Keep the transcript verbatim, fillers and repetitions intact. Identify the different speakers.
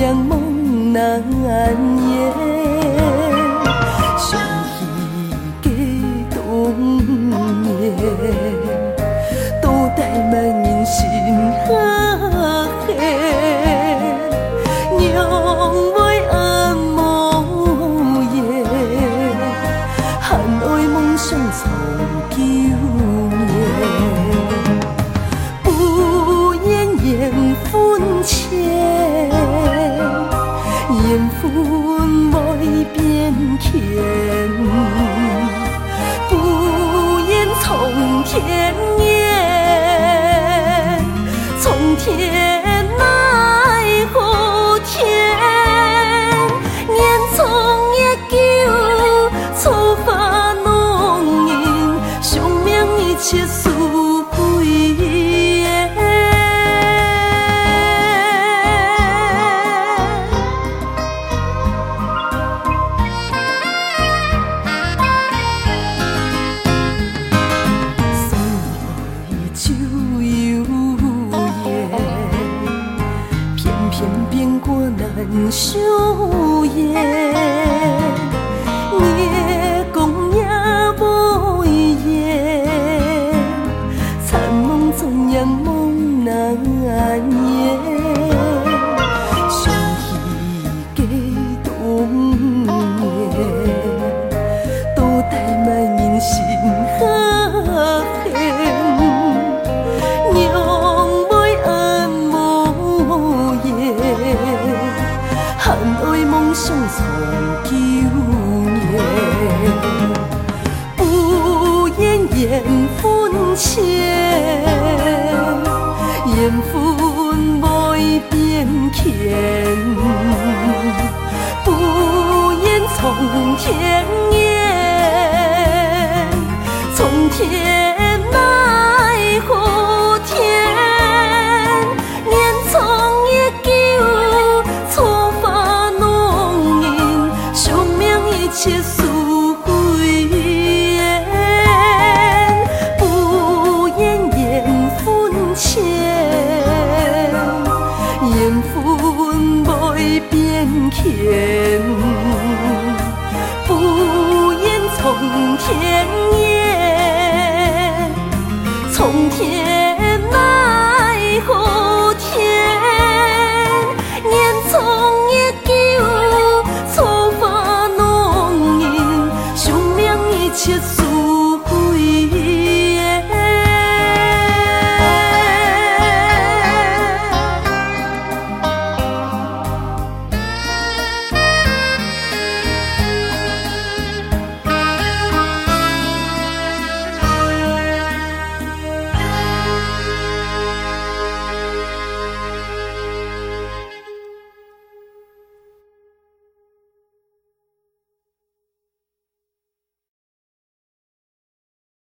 Speaker 1: 样梦难言，相依几冬夜，倒带万人心呵黑，让袂暗无夜，含爱梦想长久夜。婚前缘分未变迁，不言从天言，从天来后天，年从也旧，错发浓荫，生命一切事归。难相言，夜讲也无言，残梦怎样梦难言，相依几冬夜，倒带万人心呵黑，让袂暗无夜，含爱梦想长久夜，不言缘分前，缘分未变迁，不言从天言，从天来后天，年从也旧，错发浓荫，生命一切事归缘，不言缘分前，缘分未变迁，不言从天言。